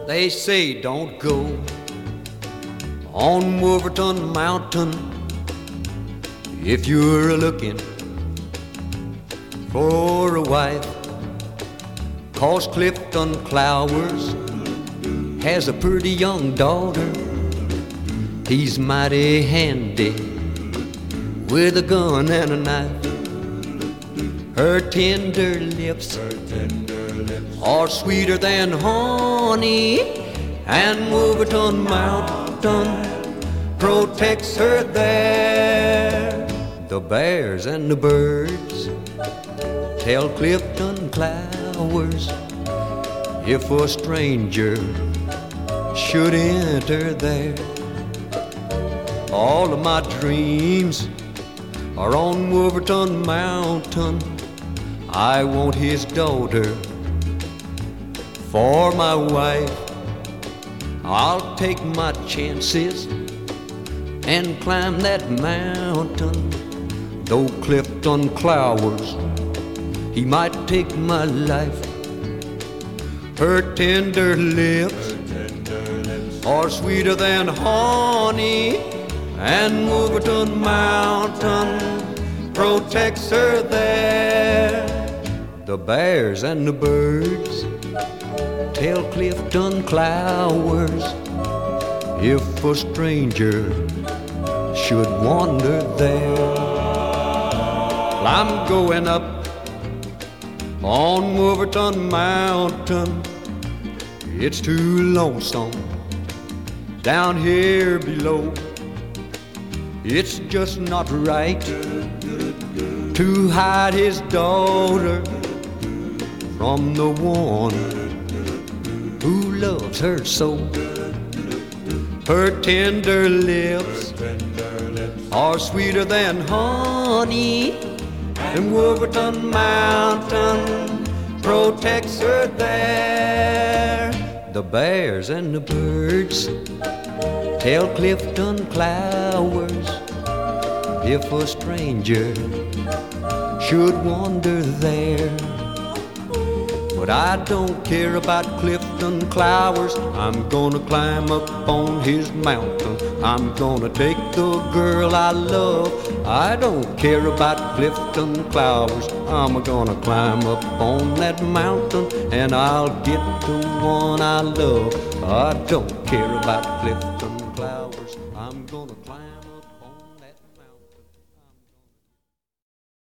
They say don't go on Wolverton Mountain if you're looking for a wife, 'cause Clifton Clowers has a pretty young daughter. He's mighty handy with a gun and a knife. Her tender lips are sweeter than honey, and Wolverton Mountain protects her there. The bears and the birds tell Clifton Clowers if a stranger should enter there. All of my dreams are on Wolverton Mountain. I want his daughter for my wife. I'll take my chances and climb that mountain. Though Clifton Clowers, he might take my life. Her tender lips are sweeter than honey, and Wolverton Mountain protects her there. The bears and the birds tell Clifton Clowers if a stranger should wander there. Well, I'm going up on Wolverton Mountain. It's too lonesome down here below. It's just not right to hide his daughter from the one who loves her so. Her tender lips are sweeter than honey, and Wolverton Mountain protects her there. The bears and the birds tell Clifton Clowers if a stranger should wander there. But I don't care about Clifton Clowers. I'm gonna climb up on his mountain. I'm gonna take the girl I love. I don't care about Clifton Clowers. I'm gonna climb up on that mountain and I'll get the one I love. I don't care about Clifton